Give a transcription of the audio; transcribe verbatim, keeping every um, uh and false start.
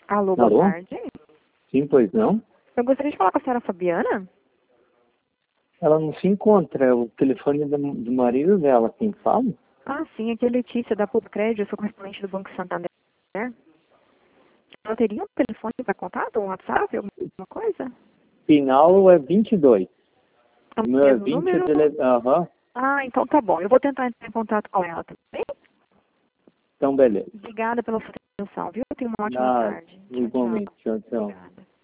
Alô, boa Alô? tarde. Sim, pois não? Eu gostaria de falar com a senhora Fabiana. Ela não se encontra, é o telefone do, do marido dela, quem fala? Ah, sim, aqui é Letícia da Publicred, eu sou correspondente do Banco Santander. Ela teria um telefone para contato, um WhatsApp, alguma coisa? Final é vinte e dois. É O o meu é mesmo vinte, o número? dele... Aham. Ah, então tá bom. Eu vou tentar entrar em contato com ela também. Então, beleza. Obrigada pela sua atenção, viu? Tenha uma ótima Na, tarde. Tchau, tchau. igualmente, tchau, tchau. Obrigada.